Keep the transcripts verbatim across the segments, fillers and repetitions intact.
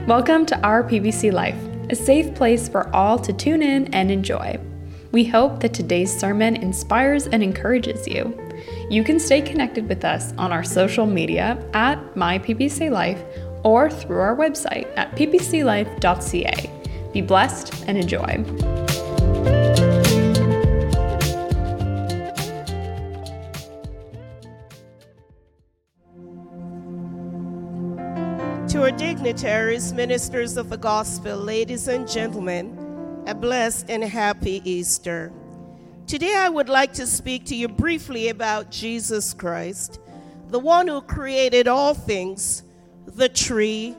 Welcome to our P B C Life, a safe place for all to tune in and enjoy. We hope that today's sermon inspires and encourages you. You can stay connected with us on our social media at My P B C Life or through our website at p b c life dot c a. Be blessed and enjoy. To our dignitaries, ministers of the gospel, ladies and gentlemen, a blessed and happy Easter. Today I would like to speak to you briefly about Jesus Christ, the one who created all things, the tree,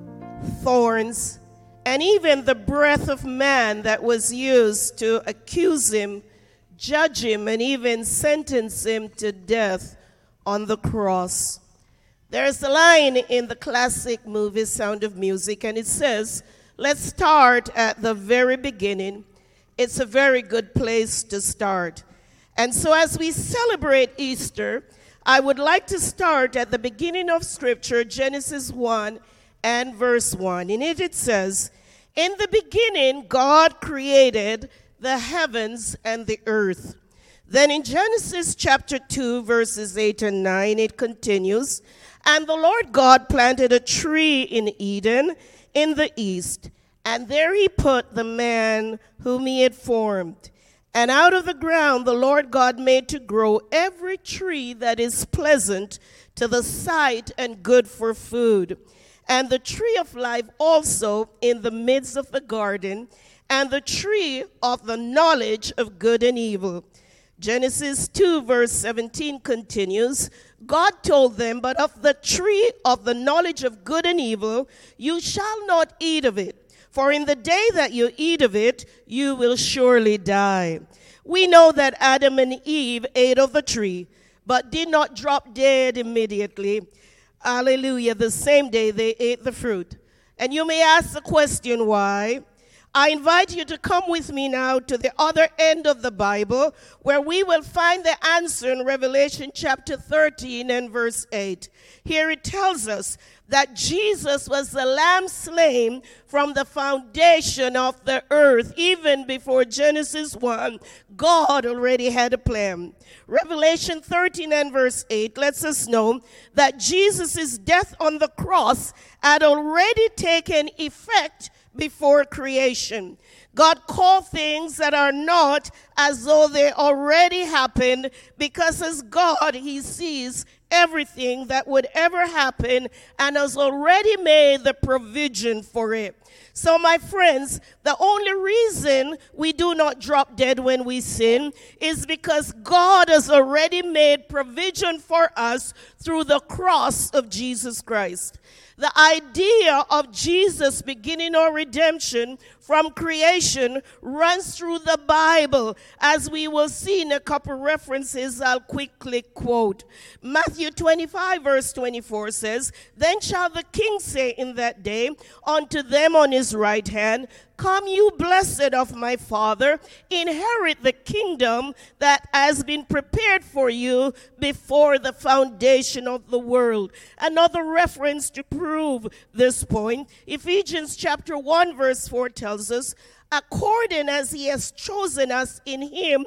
thorns, and even the breath of man that was used to accuse him, judge him, and even sentence him to death on the cross. There's a line in the classic movie Sound of Music, and it says, let's start at the very beginning. It's a very good place to start. And so as we celebrate Easter, I would like to start at the beginning of Scripture, Genesis one and verse one. In it it says, in the beginning, God created the heavens and the earth. Then in Genesis chapter two, verses eight and nine, it continues, and the Lord God planted a tree in Eden in the east, and there he put the man whom he had formed. And out of the ground the Lord God made to grow every tree that is pleasant to the sight and good for food, and the tree of life also in the midst of the garden, and the tree of the knowledge of good and evil. Genesis two verse seventeen continues, God told them, but of the tree of the knowledge of good and evil you shall not eat of it, for in the day that you eat of it you will surely die. We know that Adam and Eve ate of the tree, but did not drop dead immediately. Hallelujah, the same day they ate the fruit. And you may ask the question, why? I invite you to come with me now to the other end of the Bible, where we will find the answer in Revelation chapter thirteen and verse eight. Here it tells us that Jesus was the lamb slain from the foundation of the earth. Even before Genesis one, God already had a plan. Revelation thirteen and verse eight lets us know that Jesus' death on the cross had already taken effect before creation. God called things that are not as though they already happened, because as God, he sees everything that would ever happen and has already made the provision for it. So my friends, the only reason we do not drop dead when we sin is because God has already made provision for us through the cross of Jesus Christ. The idea of Jesus beginning our redemption from creation runs through the Bible, as we will see in a couple references I'll quickly quote. Matthew twenty-five verse twenty-four says, then shall the king say in that day unto them on his right hand, come you blessed of my Father, inherit the kingdom that has been prepared for you before the foundation of the world. Another reference to prove this point, Ephesians chapter one verse four tells us, according as he has chosen us in him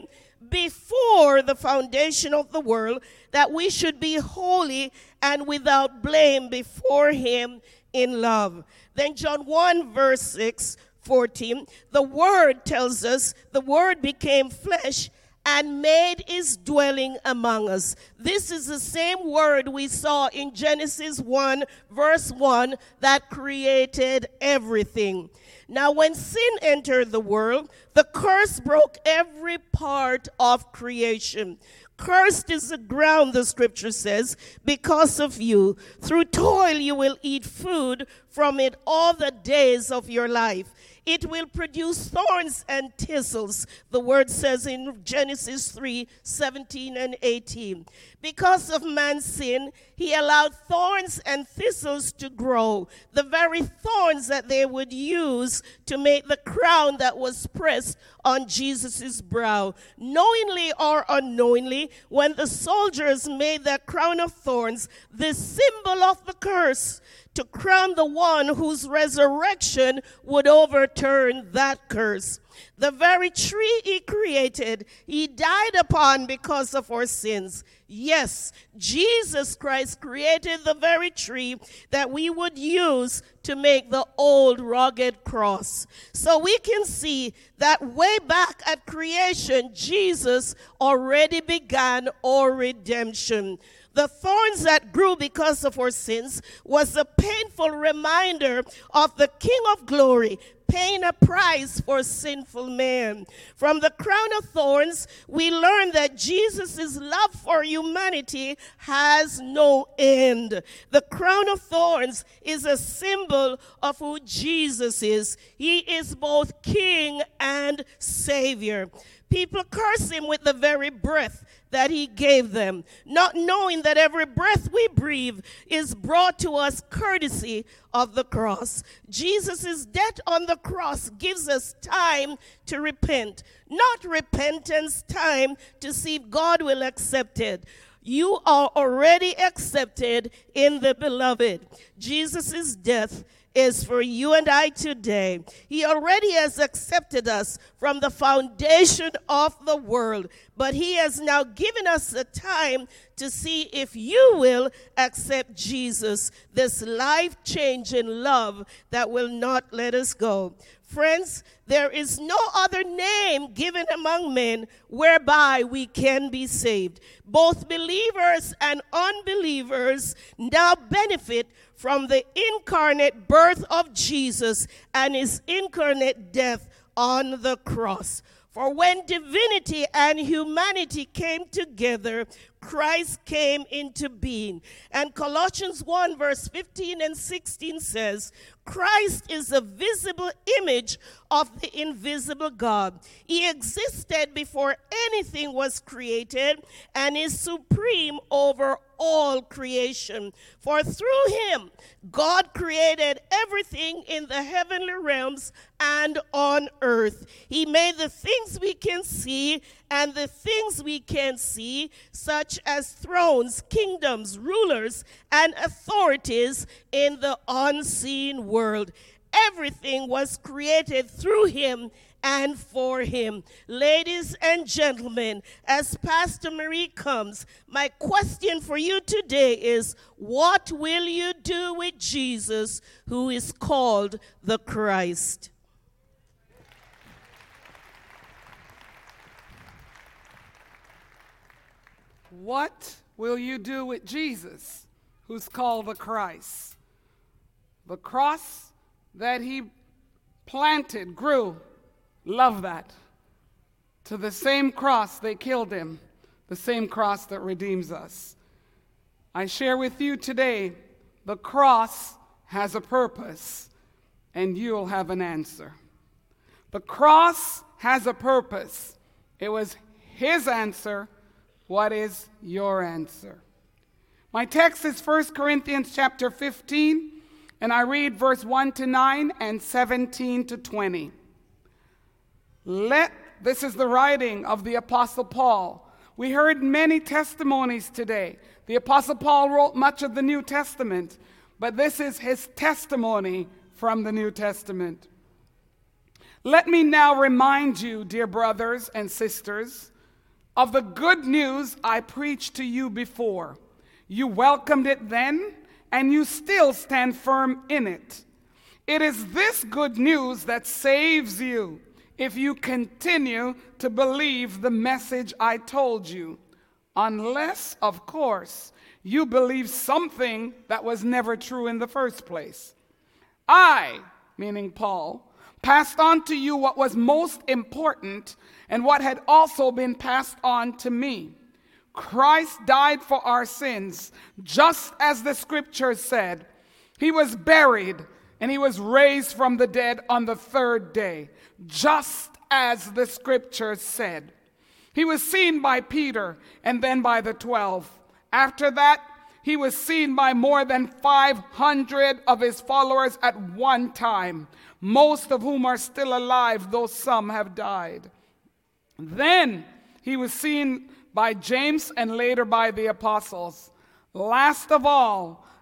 before the foundation of the world, that we should be holy and without blame before him in love. Then John one verse six, fourteen, the word tells us the word became flesh and made his dwelling among us. This is the same word we saw in Genesis one verse one that created everything. Now when sin entered the world, the curse broke every part of creation. Cursed is the ground, the scripture says, because of you. Through toil you will eat food from it all the days of your life. It will produce thorns and thistles, the word says in Genesis three, seventeen and eighteen. Because of man's sin, he allowed thorns and thistles to grow, the very thorns that they would use to make the crown that was pressed on Jesus' brow. Knowingly or unknowingly, when the soldiers made that crown of thorns the symbol of the curse, to crown the one whose resurrection would overturn that curse. The very tree he created, he died upon because of our sins. Yes, Jesus Christ created the very tree that we would use to make the old rugged cross. So we can see that way back at creation, Jesus already began our redemption. The thorns that grew because of our sins was a painful reminder of the King of Glory paying a price for sinful man. From the crown of thorns, we learn that Jesus' love for humanity has no end. The crown of thorns is a symbol of who Jesus is. He is both King and Savior. People curse him with the very breath that he gave them, not knowing that every breath we breathe is brought to us courtesy of the cross. Jesus' death on the cross gives us time to repent, not repentance time to see if God will accept it. You are already accepted in the beloved. Jesus' death is for you and I today. He already has accepted us from the foundation of the world, but he has now given us a time to see if you will accept Jesus, this life-changing love that will not let us go. Friends, there is no other name given among men whereby we can be saved. Both believers and unbelievers now benefit from the incarnate birth of Jesus and his incarnate death on the cross. For when divinity and humanity came together, Christ came into being. And Colossians one verse fifteen and sixteen says, Christ is the visible image of the invisible God. He existed before anything was created and is supreme over all creation. For through him, God created everything in the heavenly realms and on earth. He made the things we can see and the things we can't see, such as thrones, kingdoms, rulers, and authorities in the unseen world. Everything was created through him and for him. Ladies and gentlemen, as Pastor Marie comes, my question for you today is, what will you do with Jesus, who is called the Christ? What will you do with Jesus, who's called the Christ? The cross that he planted grew. Love that. To the same cross they killed him, the same cross that redeems us. I share with you today, the cross has a purpose, and you'll have an answer. The cross has a purpose. It was his answer. What is your answer? My text is First Corinthians chapter fifteen, and I read verse one to nine and seventeen to twenty. Let, this is the writing of the Apostle Paul. We heard many testimonies today. The Apostle Paul wrote much of the New Testament, but this is his testimony from the New Testament. Let me now remind you, dear brothers and sisters, of the good news I preached to you before. You welcomed it then, and you still stand firm in it. It is this good news that saves you if you continue to believe the message I told you, unless, of course, you believe something that was never true in the first place. I, meaning Paul, passed on to you what was most important and what had also been passed on to me. Christ died for our sins, just as the scriptures said. He was buried, and he was raised from the dead on the third day, just as the scriptures said. He was seen by Peter and then by the twelve. After that, he was seen by more than five hundred of his followers at one time, most of whom are still alive, though some have died. Then he was seen by James and later by the apostles. Last of all,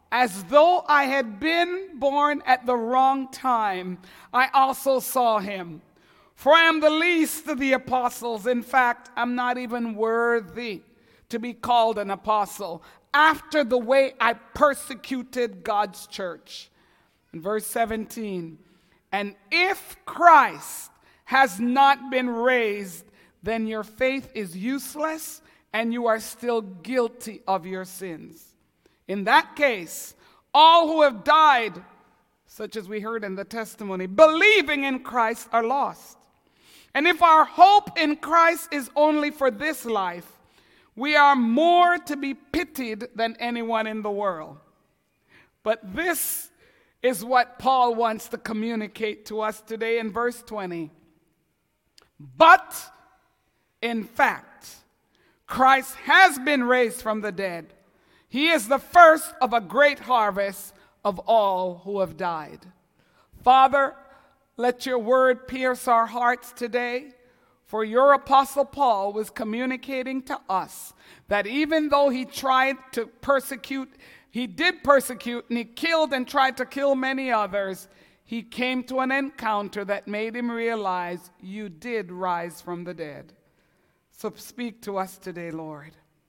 as though I had been born at the wrong time, I also saw him. For I am the least of the apostles. In fact, I'm not even worthy to be called an apostle, after the way I persecuted God's church. In verse seventeen, and if Christ has not been raised, then your faith is useless and you are still guilty of your sins. In that case, all who have died, such as we heard in the testimony, believing in Christ are lost. And if our hope in Christ is only for this life, we are more to be pitied than anyone in the world. But this is what Paul wants to communicate to us today in verse twenty. But, in fact, Christ has been raised from the dead. He is the first of a great harvest of all who have died. Father, let your word pierce our hearts today, for your apostle Paul was communicating to us that even though he tried to persecute, he did persecute and he killed and tried to kill many others, he came to an encounter that made him realize you did rise from the dead. So speak to us today, Lord.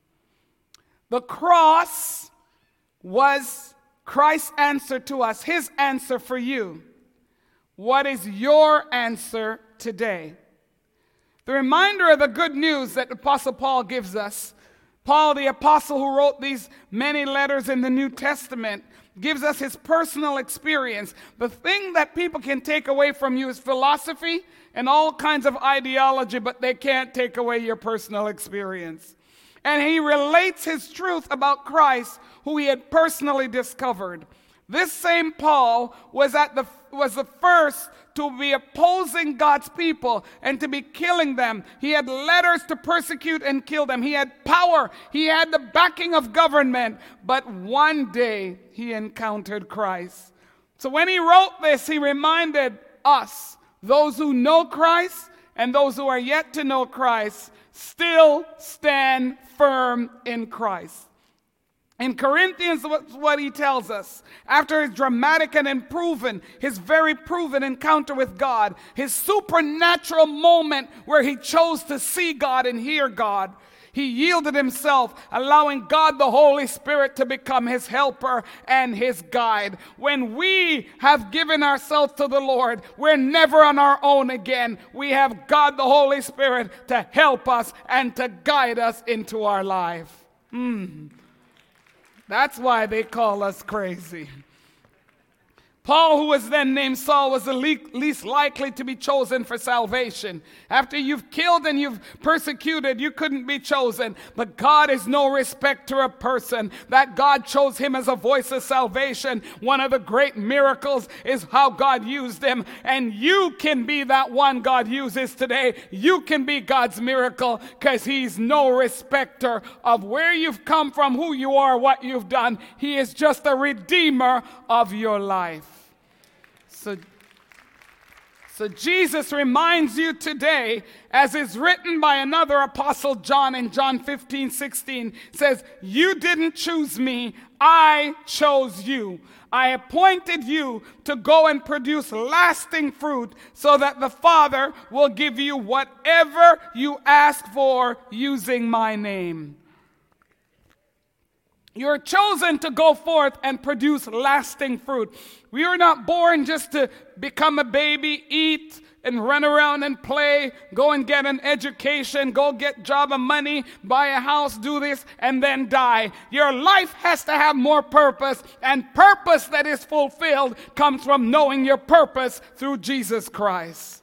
The cross was Christ's answer to us, his answer for you. What is your answer today? The reminder of the good news that Apostle Paul gives us, Paul the apostle who wrote these many letters in the New Testament, gives us his personal experience. The thing that people can take away from you is philosophy and all kinds of ideology, but they can't take away your personal experience. And he relates his truth about Christ, who he had personally discovered. This same Paul was at the was the first to be opposing God's people and to be killing them. He had letters to persecute and kill them. He had power. He had the backing of government. But one day he encountered Christ. So when he wrote this, he reminded us, those who know Christ and those who are yet to know Christ, still stand firm in Christ. In Corinthians, what he tells us, after his dramatic and unproven, his very proven encounter with God, his supernatural moment where he chose to see God and hear God, he yielded himself, allowing God the Holy Spirit to become his helper and his guide. When we have given ourselves to the Lord, we're never on our own again. We have God the Holy Spirit to help us and to guide us into our life. Hmm. That's why they call us crazy. Paul, who was then named Saul, was the least likely to be chosen for salvation. After you've killed and you've persecuted, you couldn't be chosen. But God is no respecter of person. That God chose him as a voice of salvation. One of the great miracles is how God used him. And you can be that one God uses today. You can be God's miracle, because he's no respecter of where you've come from, who you are, what you've done. He is just a redeemer of your life. So, so Jesus reminds you today, as is written by another apostle, John, in John fifteen sixteen, says, you didn't choose me, I chose you. I appointed you to go and produce lasting fruit so that the Father will give you whatever you ask for using my name. You're chosen to go forth and produce lasting fruit. We are not born just to become a baby, eat, and run around and play, go and get an education, go get job and money, buy a house, do this, and then die. Your life has to have more purpose, and purpose that is fulfilled comes from knowing your purpose through Jesus Christ.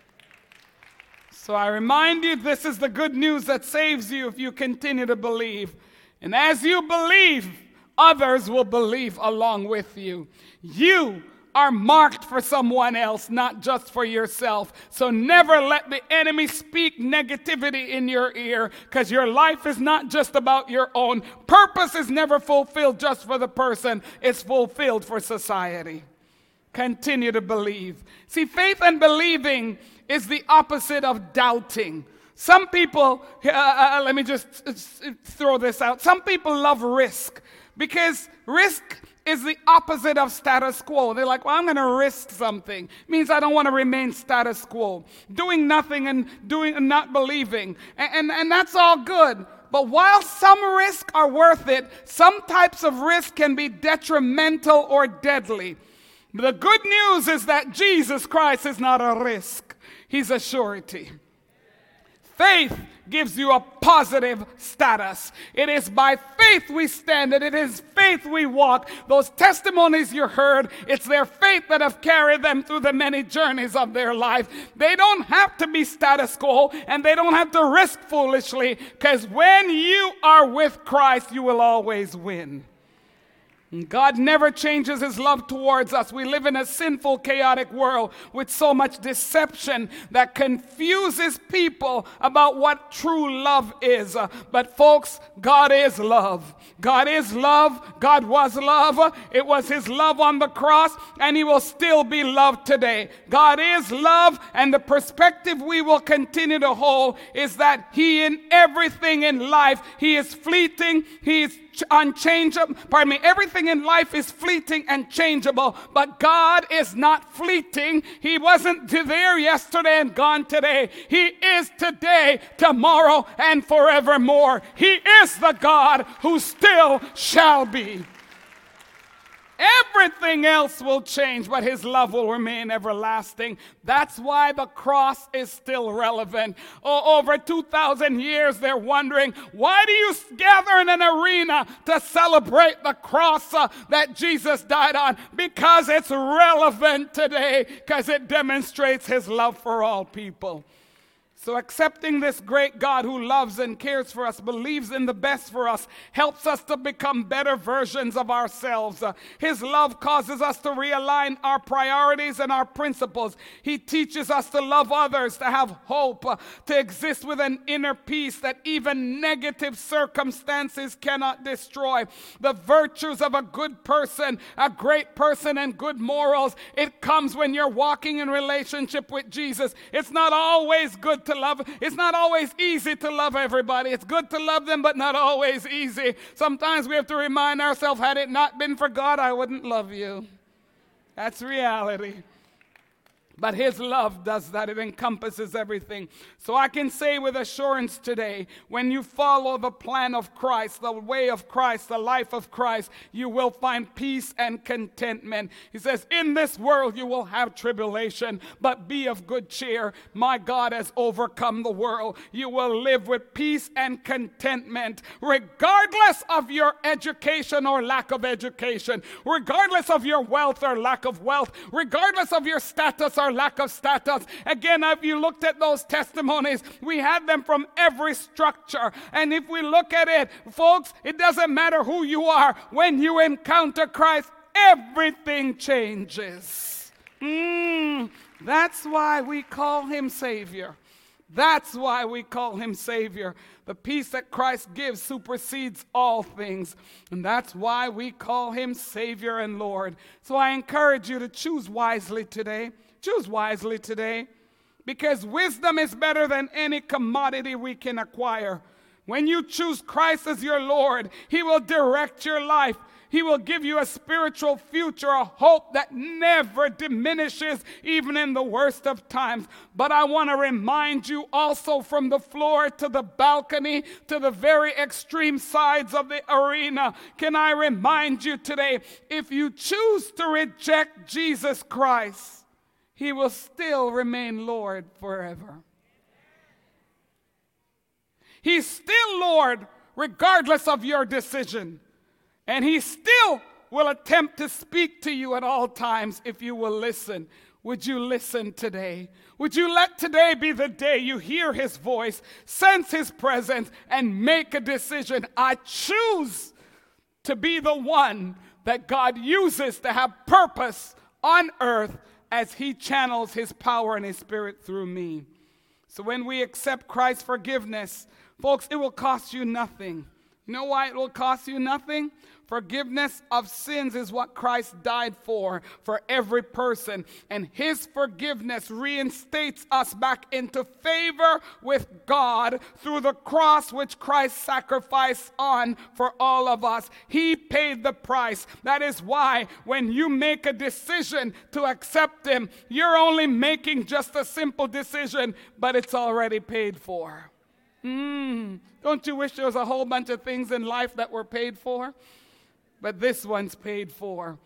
So I remind you, this is the good news that saves you if you continue to believe. And as you believe, others will believe along with you. You are marked for someone else, not just for yourself. So never let the enemy speak negativity in your ear, because your life is not just about your own. Purpose is never fulfilled just for the person. It's fulfilled for society. Continue to believe. See, faith and believing is the opposite of doubting. Some people, uh, uh, let me just uh, throw this out. Some people love risk, because risk is the opposite of status quo. They're like, well, I'm going to risk something. It means I don't want to remain status quo. Doing nothing and doing and not believing. And, and, and that's all good. But while some risks are worth it, some types of risk can be detrimental or deadly. The good news is that Jesus Christ is not a risk. He's a surety. Faith gives you a positive status. It is by faith we stand, and it is faith we walk. Those testimonies you heard, it's their faith that have carried them through the many journeys of their life. They don't have to be status quo, and they don't have to risk foolishly, because when you are with Christ, you will always win. God never changes his love towards us. We live in a sinful, chaotic world with so much deception that confuses people about what true love is. Uh, but folks, God is love. God is love. God was love. It was his love on the cross, and he will still be loved today. God is love, and the perspective we will continue to hold is that he, in everything in life, he is fleeting, he is unchangeable. Pardon me, everything in life is fleeting and changeable, but God is not fleeting. He wasn't there yesterday and gone today. He is today, tomorrow, and forevermore. He is the God who still shall be. Everything else will change, but his love will remain everlasting. That's why the cross is still relevant. Oh, over two thousand years, they're wondering, why do you gather in an arena to celebrate the cross uh, that Jesus died on? Because it's relevant today, because it demonstrates his love for all people. So accepting this great God who loves and cares for us, believes in the best for us, helps us to become better versions of ourselves. Uh, his love causes us to realign our priorities and our principles. He teaches us to love others, to have hope, uh, to exist with an inner peace that even negative circumstances cannot destroy. The virtues of a good person, a great person, and good morals, it comes when you're walking in relationship with Jesus. It's not always good to love. It's not always easy to love everybody. It's good to love them, but not always easy. Sometimes we have to remind ourselves, had it not been for God, I wouldn't love you. That's reality. But his love does that. It encompasses everything. So I can say with assurance today, when you follow the plan of Christ, the way of Christ, the life of Christ, you will find peace and contentment. He says, in this world you will have tribulation, but be of good cheer. My God has overcome the world. You will live with peace and contentment, regardless of your education or lack of education, regardless of your wealth or lack of wealth, regardless of your status or lack of status. Again, if you looked at those testimonies, we had them from every structure. And if we look at it, folks, it doesn't matter who you are. When you encounter Christ, everything changes. Mm, that's why we call him Savior. That's why we call him Savior. The peace that Christ gives supersedes all things. And that's why we call him Savior and Lord. So I encourage you to choose wisely today. Choose wisely today, because wisdom is better than any commodity we can acquire. When you choose Christ as your Lord, he will direct your life. He will give you a spiritual future, a hope that never diminishes, even in the worst of times. But I want to remind you also, from the floor to the balcony to the very extreme sides of the arena, can I remind you today, if you choose to reject Jesus Christ, he will still remain Lord forever. He's still Lord regardless of your decision. And he still will attempt to speak to you at all times if you will listen. Would you listen today? Would you let today be the day you hear his voice, sense his presence, and make a decision? I choose to be the one that God uses to have purpose on earth as he channels his power and his spirit through me. So when we accept Christ's forgiveness, folks, it will cost you nothing. You know why it will cost you nothing? Forgiveness of sins is what Christ died for, for every person. And his forgiveness reinstates us back into favor with God through the cross which Christ sacrificed on for all of us. He paid the price. That is why when you make a decision to accept him, you're only making just a simple decision, but it's already paid for. Mm. Don't you wish there was a whole bunch of things in life that were paid for? But this one's paid for.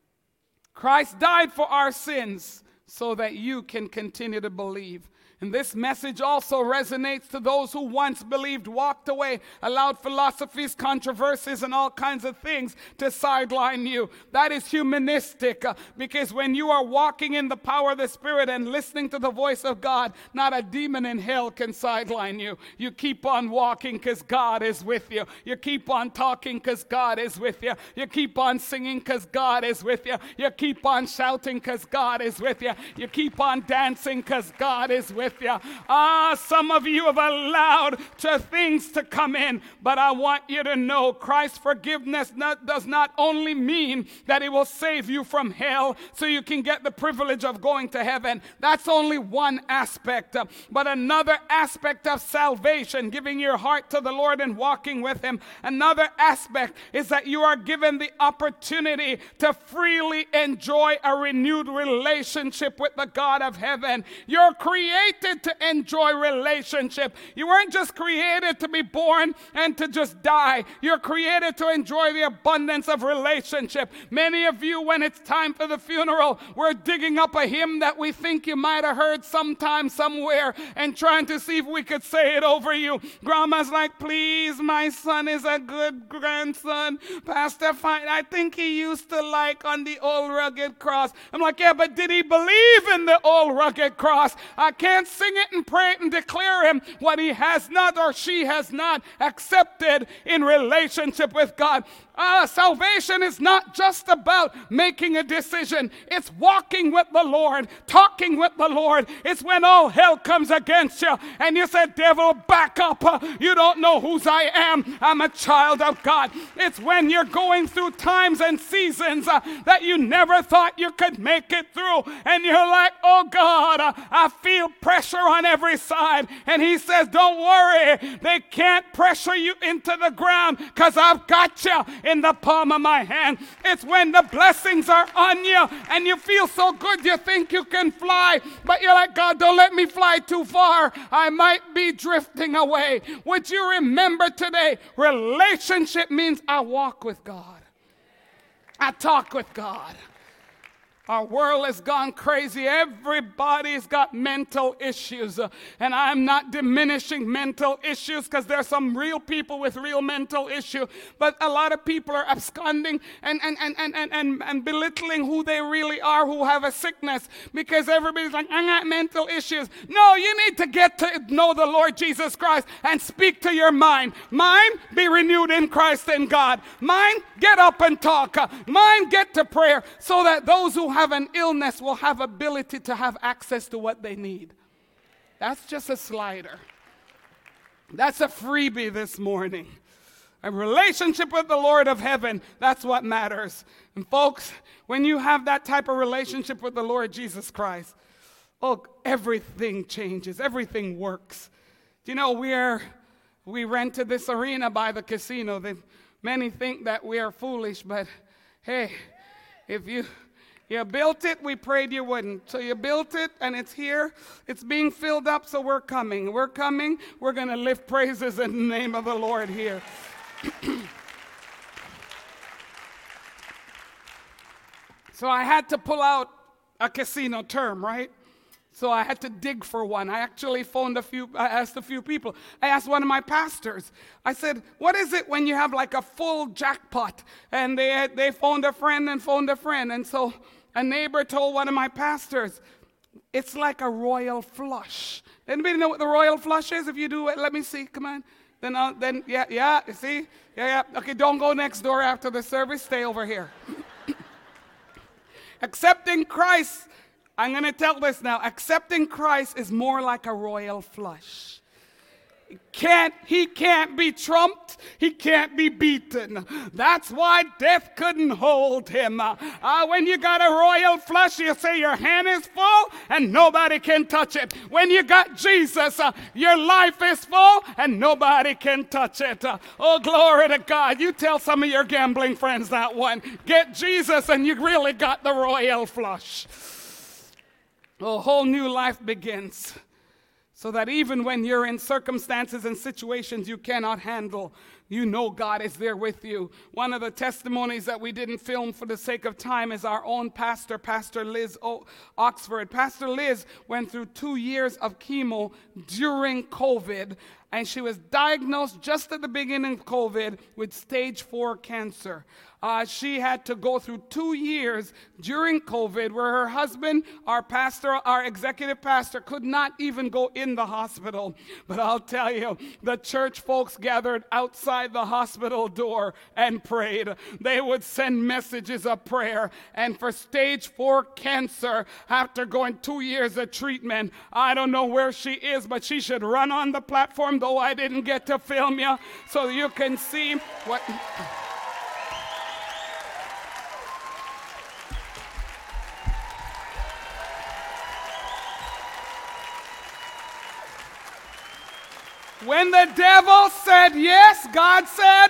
Christ died for our sins so that you can continue to believe. And this message also resonates to those who once believed, walked away, allowed philosophies, controversies, and all kinds of things to sideline you. That is humanistic, uh, because when you are walking in the power of the Spirit and listening to the voice of God, not a demon in hell can sideline you. You keep on walking because God is with you. You keep on talking because God is with you. You keep on singing because God is with you. You keep on shouting because God is with you. You keep on dancing because God is with you. You. Ah, some of you have allowed to things to come in, but I want you to know Christ's forgiveness not, does not only mean that he will save you from hell so you can get the privilege of going to heaven. That's only one aspect, uh, but another aspect of salvation, giving your heart to the Lord and walking with him, another aspect is that you are given the opportunity to freely enjoy a renewed relationship with the God of heaven. You're created to enjoy relationship. You weren't just created to be born and to just die. You're created to enjoy the abundance of relationship. Many of you, when it's time for the funeral, we're digging up a hymn that we think you might have heard sometime somewhere and trying to see if we could say it over you. Grandma's like, please, my son is a good grandson. Pastor, fine. I think he used to like on the old rugged cross. I'm like, yeah, but did he believe in the old rugged cross? I can't sing it and pray it and declare him what he has not or she has not accepted in relationship with God. Uh, salvation is not just about making a decision. It's walking with the Lord, talking with the Lord. It's when all hell comes against you and you say, devil, back up. Uh, you don't know whose I am. I'm a child of God. It's when you're going through times and seasons uh, that you never thought you could make it through. And you're like, oh God, uh, I feel pressure on every side. And he says, don't worry. They can't pressure you into the ground because I've got you in the palm of my hand. It's when the blessings are on you and you feel so good you think you can fly, but you're like, God, don't let me fly too far. I might be drifting away. Would you remember today, relationship means I walk with God. I talk with God. Our world has gone crazy. Everybody's got mental issues. Uh, and I'm not diminishing mental issues because there are some real people with real mental issue. But a lot of people are absconding and, and, and, and, and, and, and belittling who they really are, who have a sickness. Because everybody's like, I got mental issues. No, you need to get to know the Lord Jesus Christ and speak to your mind. Mind, be renewed in Christ and God. Mind, get up and talk. Uh, mind, get to prayer so that those who have an illness will have ability to have access to what they need. That's just a slider. That's a freebie this morning. A relationship with the Lord of heaven, that's what matters. And folks, when you have that type of relationship with the Lord Jesus Christ, oh, everything changes. Everything works. Do you know, we're, we rented this arena by the casino. That many think that we are foolish, but hey, if you... You built it, we prayed you wouldn't. So you built it, and it's here. It's being filled up, so we're coming. We're coming. We're going to lift praises in the name of the Lord here. So I had to pull out a casino term, right? So I had to dig for one. I actually phoned a few, I asked a few people. I asked one of my pastors. I said, what is it when you have like a full jackpot? And they, they phoned a friend and phoned a friend. And so a neighbor told one of my pastors, it's like a royal flush. Anybody know what the royal flush is? If you do it, let me see, come on. Then, I'll, then yeah, yeah, you see? Yeah, yeah. Okay, don't go next door after the service. Stay over here. Accepting Christ, I'm going to tell this now. Accepting Christ is more like a royal flush. Can't, he can't be trumped. He can't be beaten. That's why death couldn't hold him. Uh, when you got a royal flush, you say your hand is full and nobody can touch it. When you got Jesus, uh, your life is full and nobody can touch it. Uh, oh, glory to God. You tell some of your gambling friends that one. Get Jesus and you really got the royal flush. A whole new life begins. So that even when you're in circumstances and situations you cannot handle, you know God is there with you. One of the testimonies that we didn't film for the sake of time is our own pastor, Pastor Liz o- Oxford. Pastor Liz went through two years of chemo during COVID, and she was diagnosed just at the beginning of COVID with stage four cancer. Uh, she had to go through two years during COVID where her husband, our pastor, our executive pastor, could not even go in the hospital. But I'll tell you, the church folks gathered outside the hospital door and prayed. They would send messages of prayer. And for stage four cancer, after going two years of treatment, I don't know where she is, but she should run on the platform, though I didn't get to film you, so you can see what... When the devil said yes, God said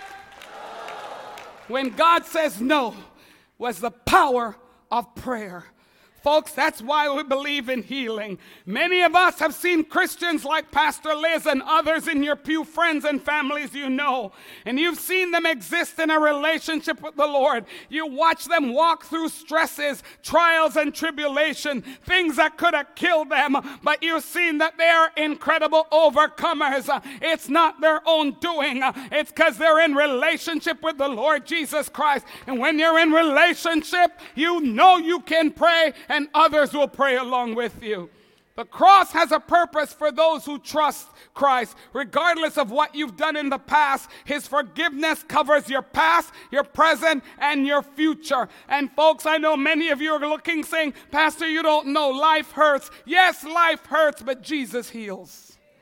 no. When God says no, was the power of prayer. Folks, that's why we believe in healing. Many of us have seen Christians like Pastor Liz and others in your pew, friends and families you know, and you've seen them exist in a relationship with the Lord. You watch them walk through stresses, trials and tribulation, things that could have killed them, but you've seen that they are incredible overcomers. It's not their own doing. It's because they're in relationship with the Lord Jesus Christ. And when you're in relationship, you know you can pray and others will pray along with you. The cross has a purpose for those who trust Christ. Regardless of what you've done in the past, his forgiveness covers your past, your present, and your future. And folks, I know many of you are looking saying, Pastor, you don't know, life hurts. Yes, life hurts, but Jesus heals.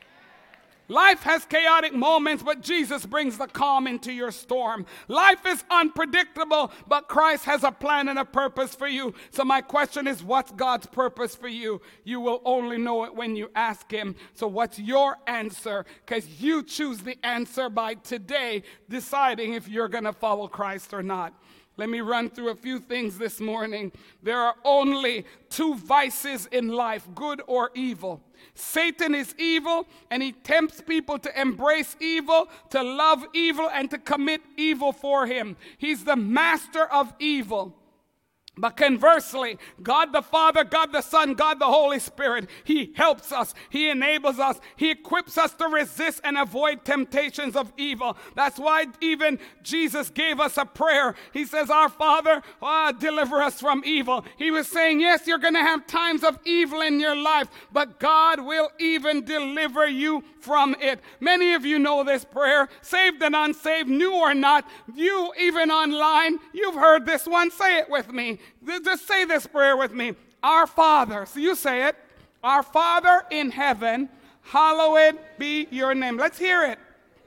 Life has chaotic moments, but Jesus brings the calm into your storm. Life is unpredictable, but Christ has a plan and a purpose for you. So my question is, what's God's purpose for you? You will only know it when you ask him. So what's your answer? Because you choose the answer by today, deciding if you're going to follow Christ or not. Let me run through a few things this morning. There are only two vices in life, good or evil. Satan is evil, and he tempts people to embrace evil, to love evil, and to commit evil for him. He's the master of evil. But conversely, God the Father, God the Son, God the Holy Spirit, he helps us, he enables us, he equips us to resist and avoid temptations of evil. That's why even Jesus gave us a prayer. He says, our Father, oh, deliver us from evil. He was saying, yes, you're going to have times of evil in your life, but God will even deliver you from it. Many of you know this prayer, saved and unsaved, new or not. You, even online, you've heard this one. Say it with me. Just say this prayer with me. Our Father, so you say it. Our Father in heaven, hallowed be your name. Let's hear it.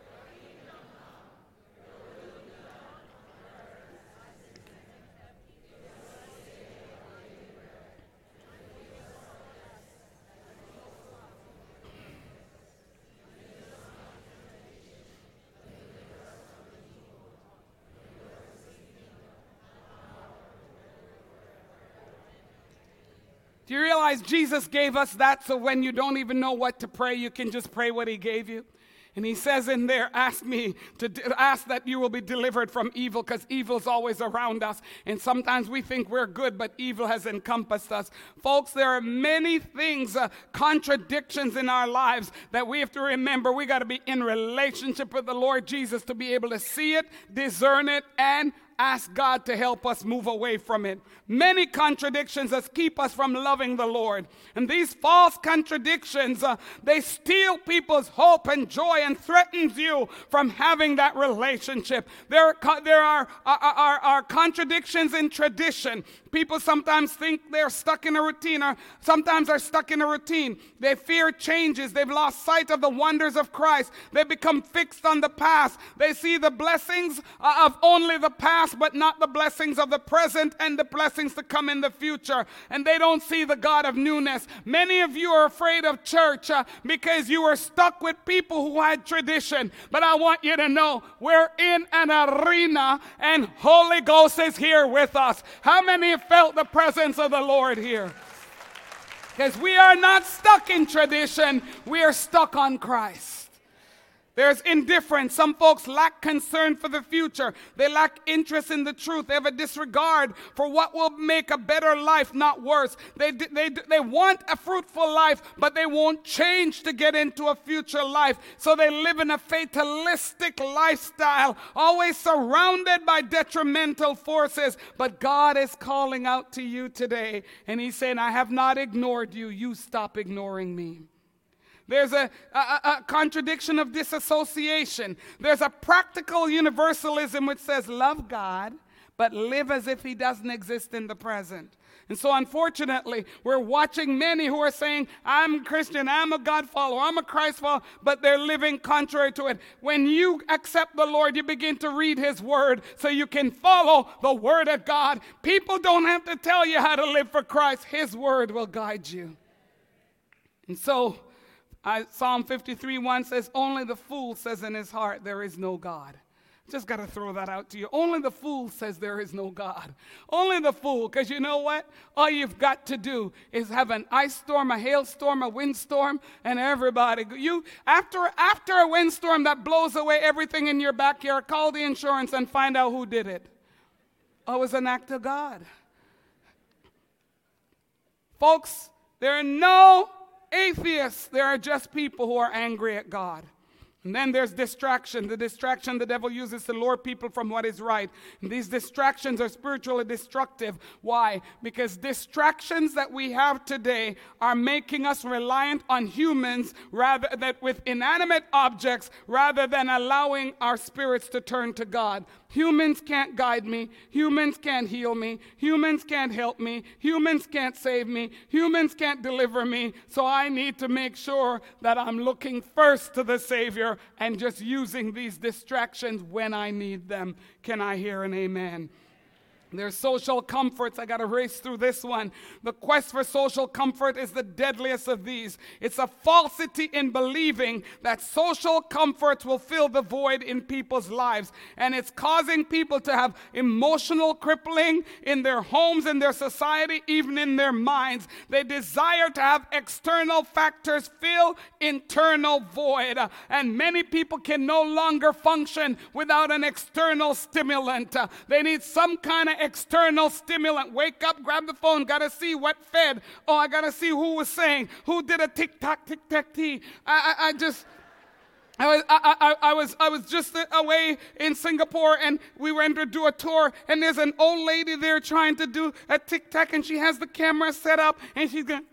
Do you realize Jesus gave us that so when you don't even know what to pray, you can just pray what he gave you? And he says in there, ask me to d- ask that you will be delivered from evil, because evil's always around us. And sometimes we think we're good, but evil has encompassed us. Folks, there are many things, uh, contradictions in our lives that we have to remember. We got to be in relationship with the Lord Jesus to be able to see it, discern it, and ask God to help us move away from it. Many contradictions that keep us from loving the Lord. And these false contradictions, uh, they steal people's hope and joy and threatens you from having that relationship. There, there are, are, are, are contradictions in tradition. People sometimes think they're stuck in a routine, or sometimes are stuck in a routine. They fear changes. They've lost sight of the wonders of Christ. They become fixed on the past. They see the blessings of only the past, but not the blessings of the present and the blessings to come in the future. And they don't see the God of newness. Many of you are afraid of church uh, because you are stuck with people who had tradition. But I want you to know we're in an arena and Holy Ghost is here with us. How many have felt the presence of the Lord here? Because we are not stuck in tradition. We are stuck on Christ. There's indifference. Some folks lack concern for the future. They lack interest in the truth. They have a disregard for what will make a better life, not worse. They, they, they want a fruitful life, but they won't change to get into a future life. So they live in a fatalistic lifestyle, always surrounded by detrimental forces. But God is calling out to you today, and he's saying, I have not ignored you. You stop ignoring me. There's a, a, a contradiction of disassociation. There's a practical universalism which says, love God, but live as if he doesn't exist in the present. And so unfortunately, we're watching many who are saying, I'm a Christian, I'm a God follower, I'm a Christ follower, but they're living contrary to it. When you accept the Lord, you begin to read his word so you can follow the word of God. People don't have to tell you how to live for Christ. His word will guide you. And so, I, Psalm fifty-three one says, only the fool says in his heart, there is no God. Just got to throw that out to you. Only the fool says there is no God. Only the fool, because you know what? All you've got to do is have an ice storm, a hailstorm, a windstorm, and everybody. You after, after a windstorm that blows away everything in your backyard, call the insurance and find out who did it. Oh, it was an act of God. Folks, there are no atheists. There are just people who are angry at God. And then there's distraction. The distraction the devil uses to lure people from what is right. And these distractions are spiritually destructive. Why? Because distractions that we have today are making us reliant on humans rather than with inanimate objects rather than allowing our spirits to turn to God. Humans can't guide me. Humans can't heal me. Humans can't help me. Humans can't save me. Humans can't deliver me. So I need to make sure that I'm looking first to the Savior and just using these distractions when I need them. Can I hear an amen? There's social comforts. I got to race through this one. The quest for social comfort is the deadliest of these. It's a falsity in believing that social comforts will fill the void in people's lives. And it's causing people to have emotional crippling in their homes, in their society, even in their minds. They desire to have external factors fill internal void. Uh, and many people can no longer function without an external stimulant. Uh, they need some kind of external stimulant. Wake up, grab the phone, gotta see what fed. Oh, I gotta see who was saying, who did a tick-tock, tick-tack-tee. I, I, I just, I was, I, I, I was, I was just away in Singapore, and we went to do a tour, and there's an old lady there trying to do a tic-tac, and she has the camera set up, and she's going,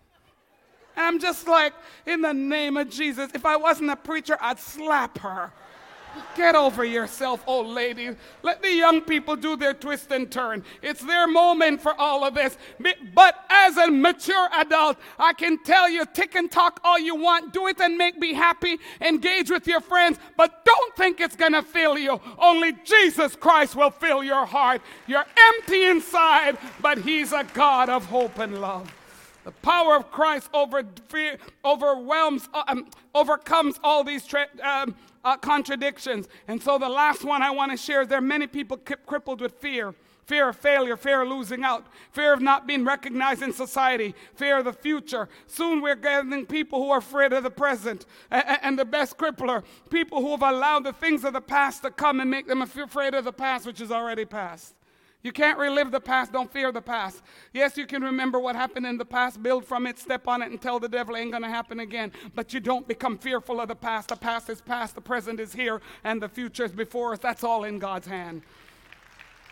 and I'm just like, in the name of Jesus, if I wasn't a preacher, I'd slap her. Get over yourself, old lady. Let the young people do their twist and turn. It's their moment for all of this. But as a mature adult, I can tell you, tick and talk all you want. Do it and make me happy. Engage with your friends. But don't think it's going to fill you. Only Jesus Christ will fill your heart. You're empty inside, but he's a God of hope and love. The power of Christ over, fear, overwhelms, uh, um, overcomes all these tra- um, uh, contradictions. And so the last one I want to share is there are many people cri- crippled with fear. Fear of failure, fear of losing out, fear of not being recognized in society, fear of the future. Soon we're getting people who are afraid of the present. And, and the best crippler, people who have allowed the things of the past to come and make them afraid of the past, which is already past. You can't relive the past. Don't fear the past. Yes, you can remember what happened in the past, build from it, step on it, and tell the devil it ain't going to happen again. But you don't become fearful of the past. The past is past, the present is here, and the future is before us. That's all in God's hand.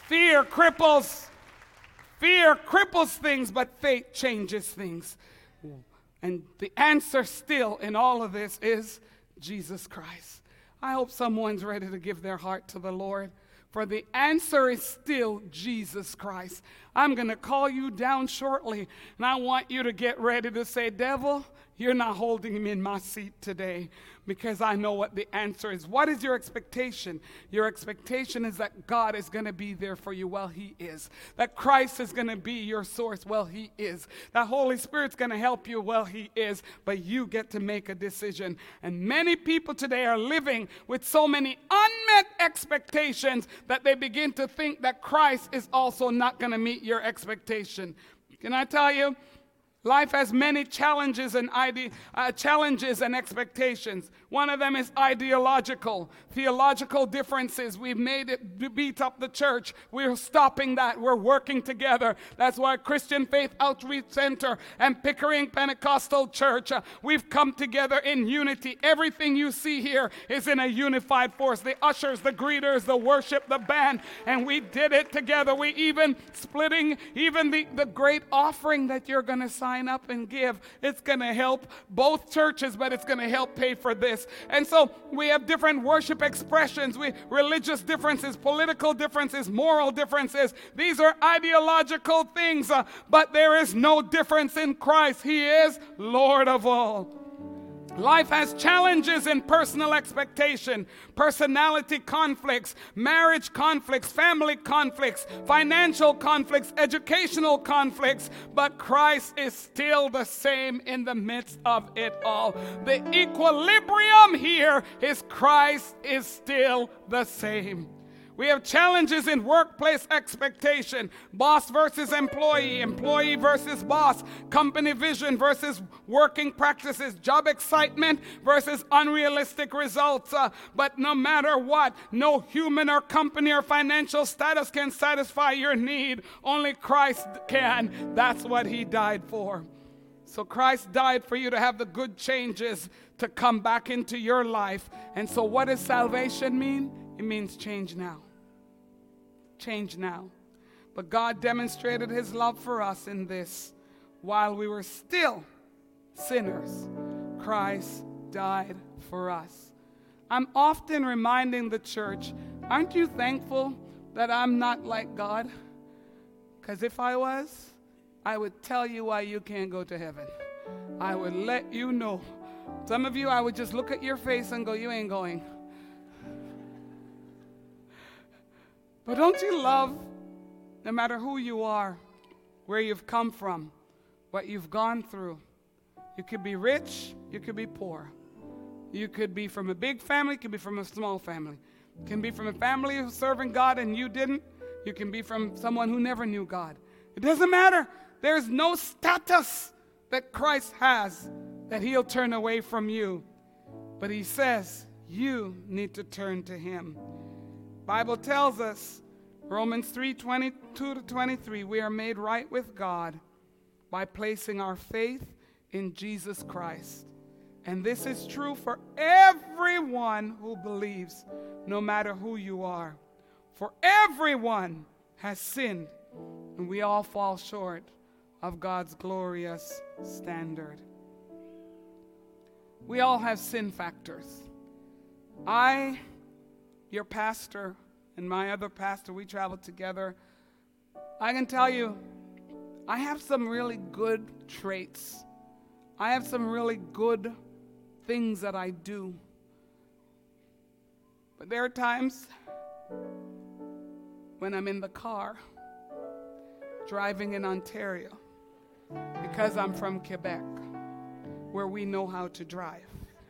Fear cripples. Fear cripples things, but faith changes things. And the answer still in all of this is Jesus Christ. I hope someone's ready to give their heart to the Lord. For the answer is still Jesus Christ. I'm going to call you down shortly, and I want you to get ready to say, devil, you're not holding me in my seat today, because I know what the answer is. What is your expectation? Your expectation is that God is going to be there for you. Well, he is. That Christ is going to be your source. Well, he is. That Holy Spirit's going to help you. Well, he is. But you get to make a decision. And many people today are living with so many unmet expectations that they begin to think that Christ is also not going to meet your expectation. Can I tell you? Life has many challenges and ide- uh, challenges and expectations. One of them is ideological, theological differences. We've made it beat up the church. We're stopping that. We're working together. That's why Christian Faith Outreach Center and Pickering Pentecostal Church, uh, we've come together in unity. Everything you see here is in a unified force. The ushers, the greeters, the worship, the band, and we did it together. We even splitting, even the, the great offering that you're going to sign Sign up and give. It's going to help both churches, but it's going to help pay for this. And so we have different worship expressions, we religious differences, political differences, moral differences. These are ideological things, uh, but there is no difference in Christ. He is Lord of all. Life has challenges in personal expectation, personality conflicts, marriage conflicts, family conflicts, financial conflicts, educational conflicts, but Christ is still the same in the midst of it all. The equilibrium here is Christ is still the same. We have challenges in workplace expectation, boss versus employee, employee versus boss, company vision versus working practices, job excitement versus unrealistic results. Uh, but no matter what, no human or company or financial status can satisfy your need. Only Christ can. That's what he died for. So Christ died for you to have the good changes to come back into your life. And so what does salvation mean? It means change now. Change now. But God demonstrated his love for us in this. While we were still sinners, Christ died for us. I'm often reminding the church, aren't you thankful that I'm not like God? Because if I was, I would tell you why you can't go to heaven. I would let you know. Some of you, I would just look at your face and go, you ain't going. But don't you love, no matter who you are, where you've come from, what you've gone through? You could be rich, you could be poor. You could be from a big family, you could be from a small family. You can be from a family who's serving God and you didn't. You can be from someone who never knew God. It doesn't matter. There's no status that Christ has that he'll turn away from you. But he says you need to turn to him. Bible tells us, Romans three, twenty-two to twenty-three, we are made right with God by placing our faith in Jesus Christ. And this is true for everyone who believes, no matter who you are. For everyone has sinned, and we all fall short of God's glorious standard. We all have sin factors. I, your pastor, and my other pastor, we traveled together. I can tell you, I have some really good traits. I have some really good things that I do. But there are times when I'm in the car driving in Ontario, because I'm from Quebec, where we know how to drive.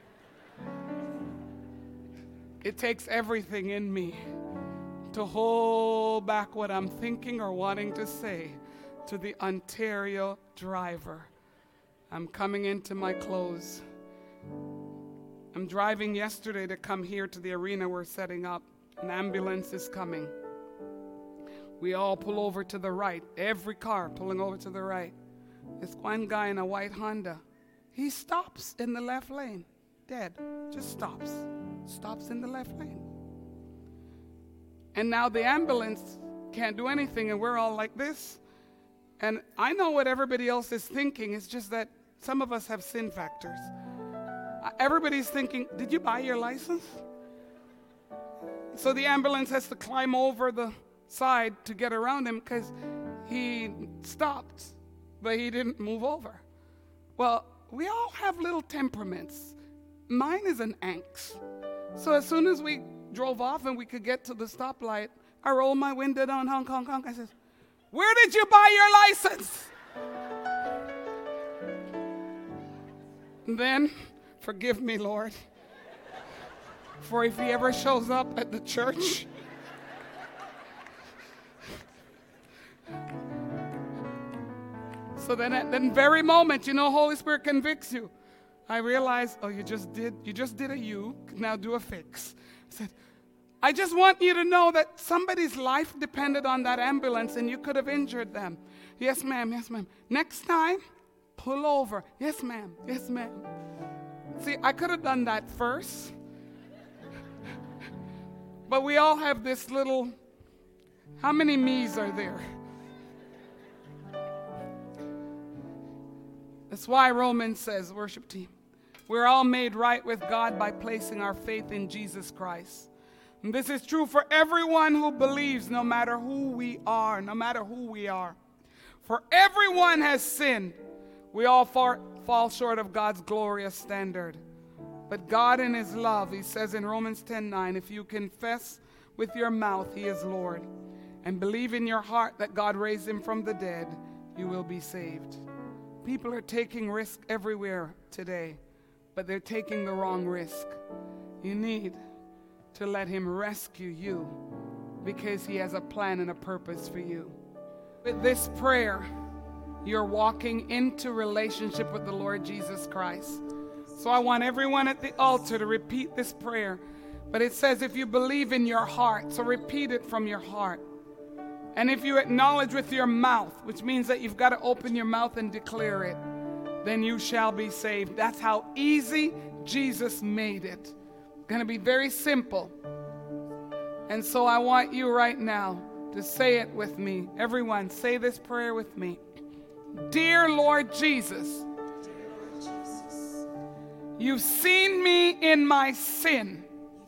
It takes everything in me to hold back what I'm thinking or wanting to say to the Ontario driver. I'm coming into my close. I'm driving yesterday to come here to the arena we're setting up. An ambulance is coming. We all pull over to the right. Every car pulling over to the right. This one guy in a white Honda. He stops in the left lane. Dead. Just stops. Stops in the left lane. And now the ambulance can't do anything, and we're all like this. And I know what everybody else is thinking. It's just that some of us have sin factors. Uh, Everybody's thinking, did you buy your license? So the ambulance has to climb over the side to get around him because he stopped, but he didn't move over. Well, we all have little temperaments. Mine is an angst. So as soon as we drove off and we could get to the stoplight, I rolled my window down, honk, honk, honk. I said, where did you buy your license? And then, forgive me, Lord, for if he ever shows up at the church, so then at that very moment, you know, Holy Spirit convicts you. I realized, oh, you just did, you just did a U, now do a fix. I said, I just want you to know that somebody's life depended on that ambulance and you could have injured them. Yes, ma'am, yes, ma'am. Next time, pull over. Yes, ma'am, yes, ma'am. See, I could have done that first. But we all have this little, how many me's are there? That's why Romans says, worship team, we're all made right with God by placing our faith in Jesus Christ. And this is true for everyone who believes, no matter who we are, no matter who we are. For everyone has sinned. We all far, fall short of God's glorious standard. But God in his love, he says in Romans ten nine, if you confess with your mouth he is Lord and believe in your heart that God raised him from the dead, you will be saved. People are taking risk everywhere today, but they're taking the wrong risk. You need to let him rescue you because he has a plan and a purpose for you. With this prayer, you're walking into relationship with the Lord Jesus Christ. So I want everyone at the altar to repeat this prayer. But it says if you believe in your heart, so repeat it from your heart. And if you acknowledge with your mouth, which means that you've got to open your mouth and declare it, then you shall be saved. That's how easy Jesus made it. Going to be very simple. And so I want you right now to say it with me. Everyone, say this prayer with me. Dear Lord Jesus, you've seen me in my sin,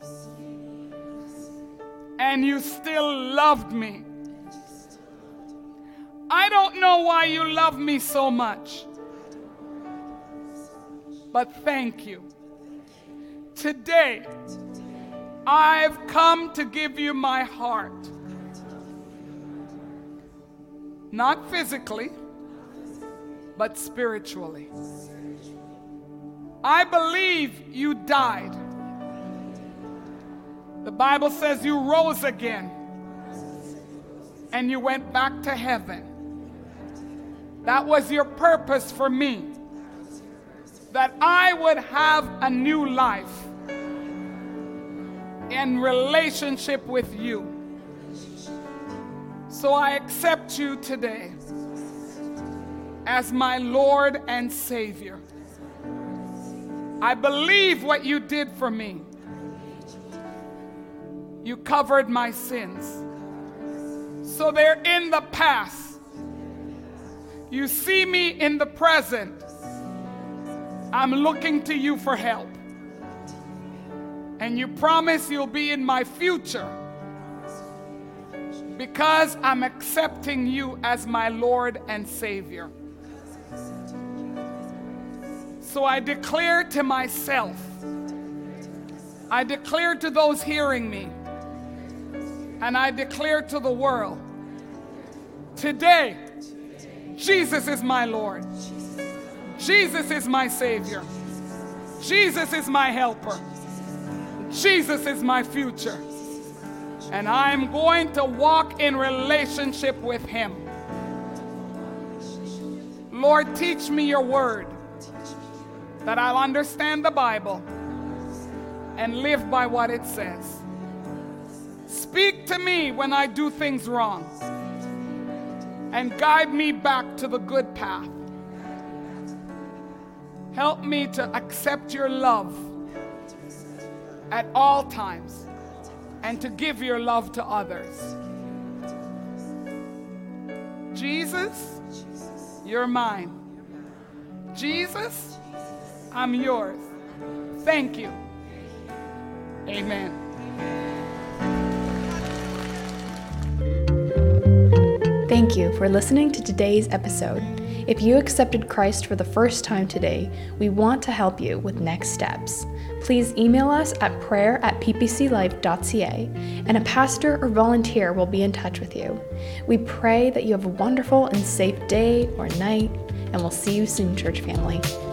and you still loved me. I don't know why you love me so much, but thank you. Today, I've come to give you my heart. Not physically, but spiritually. I believe you died. The Bible says you rose again and you went back to heaven. That was your purpose for me, that I would have a new life in relationship with you. So I accept you today as my Lord and Savior. I believe what you did for me. You covered my sins. So they're in the past. You see me in the present. I'm looking to you for help. And you promise you'll be in my future because I'm accepting you as my Lord and Savior. So I declare to myself, I declare to those hearing me, and I declare to the world, today, Jesus is my Lord. Jesus is my Savior. Jesus is my helper. Jesus is my future. And I'm going to walk in relationship with him. Lord, teach me your word, that I'll understand the Bible and live by what it says. Speak to me when I do things wrong and guide me back to the good path. Help me to accept your love at all times and to give your love to others. Jesus, you're mine. Jesus, I'm yours. Thank you. Amen. Thank you for listening to today's episode. If you accepted Christ for the first time today, we want to help you with next steps. Please email us at prayer at p p c life dot c a, and a pastor or volunteer will be in touch with you. We pray that you have a wonderful and safe day or night, and we'll see you soon, church family.